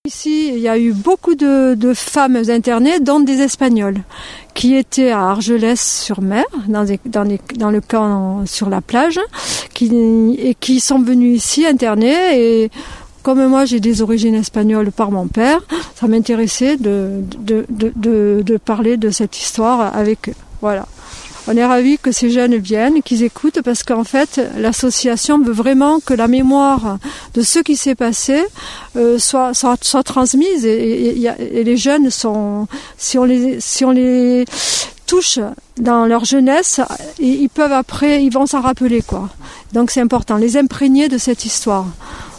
Ici, il y a eu beaucoup de femmes internées, dont des Espagnols, qui étaient à Argelès-sur-Mer, dans le camp sur la plage, qui sont venues ici internées. Et comme moi, j'ai des origines espagnoles par mon père, ça m'intéressait de parler de cette histoire avec eux. Voilà. On est ravis que ces jeunes viennent, qu'ils écoutent, parce qu'en fait, l'association veut vraiment que la mémoire de ce qui s'est passé soit transmise. Et les jeunes si on les touche dans leur jeunesse, ils vont s'en rappeler, quoi. Donc c'est important, les imprégner de cette histoire.